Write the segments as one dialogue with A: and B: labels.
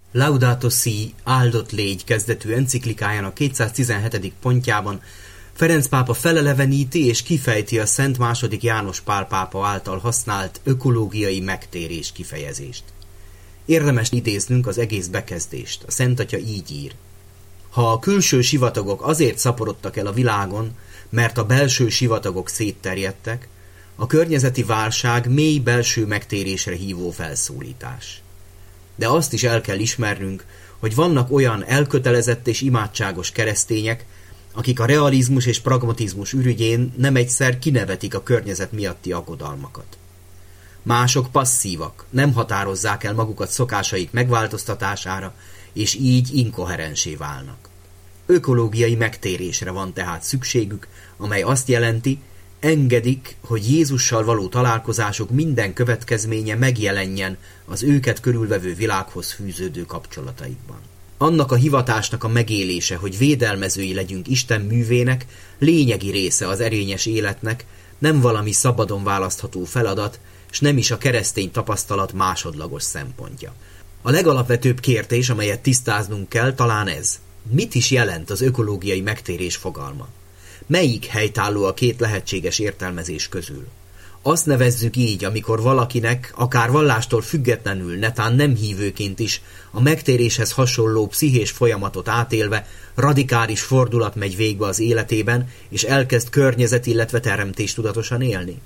A: Laudato Si, áldott légy kezdetű enciklikájának 217. pontjában Ferenc pápa feleleveníti és kifejti a Szent II. János Pál pápa által használt ökológiai megtérés kifejezést. Érdemes idéznünk az egész bekezdést. A Szent Atya így ír: ha a külső sivatagok azért szaporodtak el a világon, mert a belső sivatagok szétterjedtek, a környezeti válság mély belső megtérésre hívó felszólítás. De azt is el kell ismernünk, hogy vannak olyan elkötelezett és imádságos keresztények, akik a realizmus és pragmatizmus ürügyén nem egyszer kinevetik a környezet miatti aggodalmakat. Mások passzívak, nem határozzák el magukat szokásaik megváltoztatására, és így inkoherensé válnak. Ökológiai megtérésre van tehát szükségük, amely azt jelenti, engedik, hogy Jézussal való találkozásuk minden következménye megjelenjen az őket körülvevő világhoz fűződő kapcsolataikban. Annak a hivatásnak a megélése, hogy védelmezői legyünk Isten művének, lényegi része az erényes életnek, nem valami szabadon választható feladat, s nem is a keresztény tapasztalat másodlagos szempontja. A legalapvetőbb kérdés, amelyet tisztáznunk kell, talán ez: mit is jelent az ökológiai megtérés fogalma? Melyik helytálló a két lehetséges értelmezés közül? Azt nevezzük így, amikor valakinek, akár vallástól függetlenül, netán nem hívőként is, a megtéréshez hasonló pszichés folyamatot átélve radikális fordulat megy végbe az életében, és elkezd környezet, illetve teremtés tudatosan élni?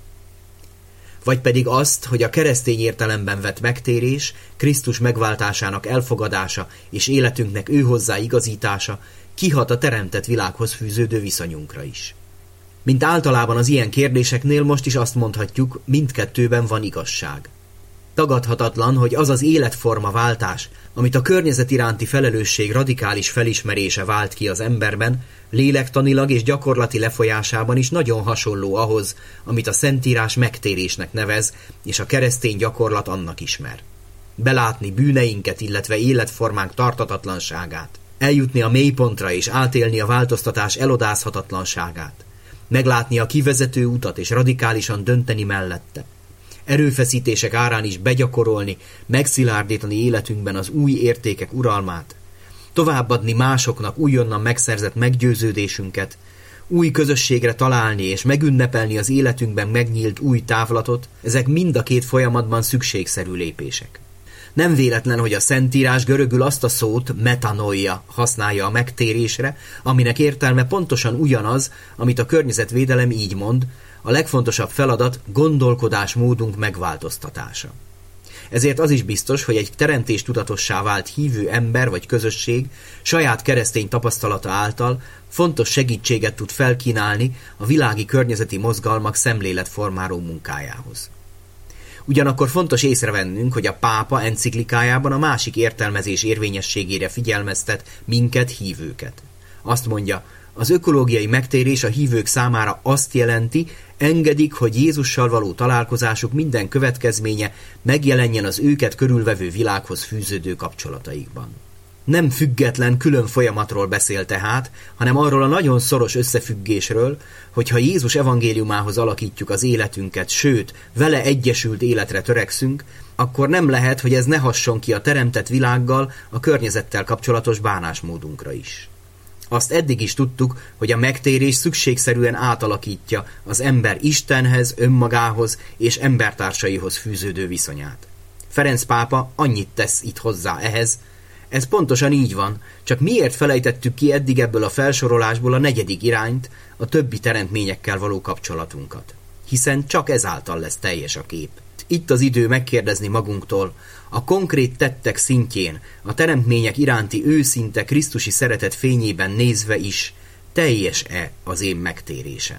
A: Vagy pedig azt, hogy a keresztény értelemben vett megtérés, Krisztus megváltásának elfogadása és életünknek őhozzá igazítása kihat a teremtett világhoz fűződő viszonyunkra is. Mint általában az ilyen kérdéseknél most is azt mondhatjuk, mindkettőben van igazság. Tagadhatatlan, hogy az az életforma váltás, amit a környezet iránti felelősség radikális felismerése vált ki az emberben, lélektanilag és gyakorlati lefolyásában is nagyon hasonló ahhoz, amit a Szentírás megtérésnek nevez, és a keresztény gyakorlat annak ismer. Belátni bűneinket, illetve életformánk tartatatlanságát, eljutni a mélypontra és átélni a változtatás elodázhatatlanságát, meglátni a kivezető utat és radikálisan dönteni mellette, erőfeszítések árán is begyakorolni, megszilárdítani életünkben az új értékek uralmát, továbbadni másoknak újonnan megszerzett meggyőződésünket, új közösségre találni és megünnepelni az életünkben megnyílt új távlatot, ezek mind a két folyamatban szükségszerű lépések. Nem véletlen, hogy a Szentírás görögül azt a szót, metanoia használja a megtérésre, aminek értelme pontosan ugyanaz, amit a környezetvédelem így mond: a legfontosabb feladat gondolkodásmódunk megváltoztatása. Ezért az is biztos, hogy egy teremtéstudatossá vált hívő ember vagy közösség saját keresztény tapasztalata által fontos segítséget tud felkínálni a világi környezeti mozgalmak szemléletformáló munkájához. Ugyanakkor fontos észrevennünk, hogy a pápa enciklikájában a másik értelmezés érvényességére figyelmeztet minket, hívőket. Azt mondja, az ökológiai megtérés a hívők számára azt jelenti, engedik, hogy Jézussal való találkozásuk minden következménye megjelenjen az őket körülvevő világhoz fűződő kapcsolataikban. Nem független, külön folyamatról beszél tehát, hanem arról a nagyon szoros összefüggésről, hogy ha Jézus evangéliumához alakítjuk az életünket, sőt, vele egyesült életre törekszünk, akkor nem lehet, hogy ez ne hasson ki a teremtett világgal, a környezettel kapcsolatos bánásmódunkra is. Azt eddig is tudtuk, hogy a megtérés szükségszerűen átalakítja az ember Istenhez, önmagához és embertársaihoz fűződő viszonyát. Ferenc pápa annyit tesz itt hozzá ehhez: ez pontosan így van, csak miért felejtettük ki eddig ebből a felsorolásból a negyedik irányt, a többi teremtményekkel való kapcsolatunkat? Hiszen csak ezáltal lesz teljes a kép. Itt az idő megkérdezni magunktól, a konkrét tettek szintjén, a teremtmények iránti őszinte krisztusi szeretet fényében nézve is, teljes-e az én megtérésem?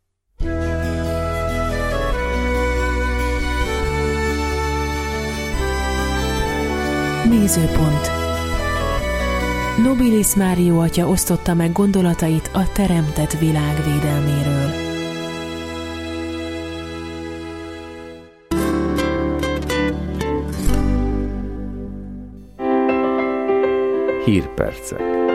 B: Nézőpont. Nobilis Mário atya osztotta meg gondolatait a teremtett világ védelméről.
C: Hírpercek.